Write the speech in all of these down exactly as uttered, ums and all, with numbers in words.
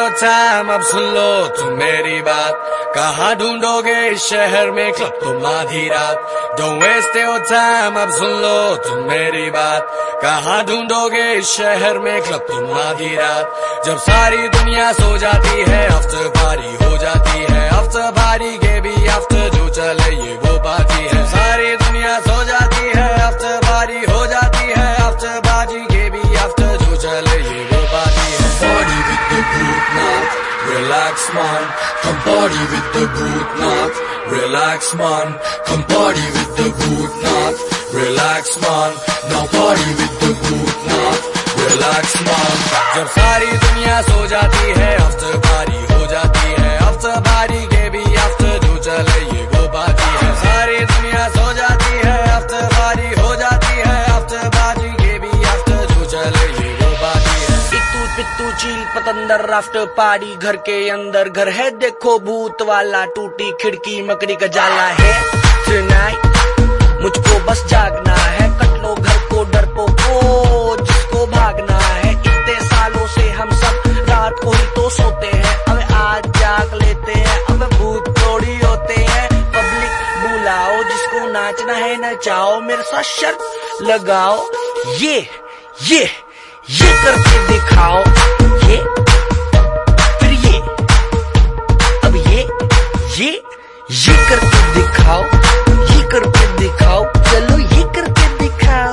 Your time, अब सुन लो तुम मेरी बात। कहाँ ढूंढोगे इस शहर में क्लब तुम आधी रात। डोंट वेस्ट योर टाइम, अब सुन लो तुम मेरी बात। कहाँ ढूंढोगे इस शहर में क्लब तुम आधी रात। जब सारी दुनिया सो जाती है आफ्टर पार्टी हो जाती है। आफ्टर पार्टी के भी आफ्टर जो चले ये वो पार्टी है। सारी दुनिया सो जाती है आफ्टर पार्टी हो जाती है। आफ्टर पार्टी के भी आफ्टर जो चले ये वो पार्टी है। Party with the boot knot, relax man. Come party with the boot knot, relax man. Come party with the boot knot, relax man. Now party with the boot knot, relax man. जब सारी दुनिया सो जाती है after party हो जाती है। After party के भी आफ्टर जो चले ये वो पार्टी है। सारी दुनिया सो जाती है आफ्टर पार्टी हो जाती है। आफ्टर पार्टी के भी आफ्टर जो चले ये वो पार्टी है। इतू पितू चील पतंदर आफ्टर पार्टी घर के अंदर घर है देखो भूत वाला। टूटी खिड़की मकड़ी का जाला है। Tonight मुझको बस जागना है। कट लो घर को डरपोको जिसको भागना है। इतने सालों से हम सब रात को ही तो सोते हैं। अब आज जाग लेते हैं। अब भूत थोड़ी होते हैं। पब्लिक बुलाओ जिसको नाचना है नचाओ। मेरे साथ शर्त लगाओ। ये ये ये करके दिखाओ। ये फिर ये अब ये ये ये करके दिखाओ। ये करके दिखाओ। चलो ये करके दिखाओ।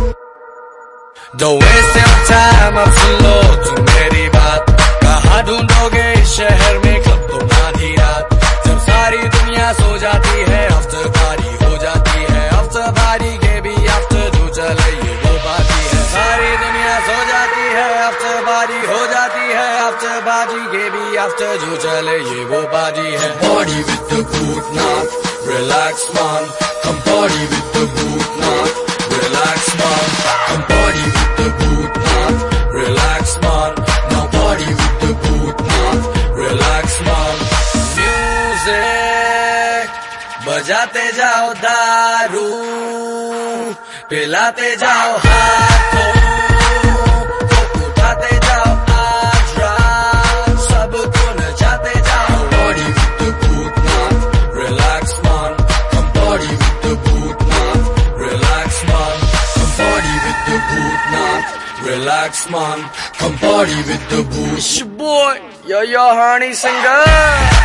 Don't waste your time, अब सुन लो तुम मेरी बात। कहाँ ढूंढोगे इस शहर में क्लब तुम आधी रात। जब सारी दुनिया सो जाती है आफ्टर पार्टी हो जाती है। आफ्टर पार्टी के भी आफ्टर जो चले ये वो पार्टी है। सारी दुनिया सो जाती है आफ्टर पार्टी हो जाती है। आफ्टर पार्टी के भी आफ्टर जो चले ये वो पार्टी है। Party with the boot knot, relax man. Come party with the boot knot, relax man. Come party with the boot knot, relax man. Now party with the boot knot, relax man. Music बजाते जाओ दारू, पिलाते जाओ हाथों को, उठाते जाओ आज रात सबको नचाते जाओ। Party with the boot knot, relax man. Come party with the boot knot, relax man. Come party with the boot knot, relax man. Come party with the boot. It's your boy, yo yo honey singer.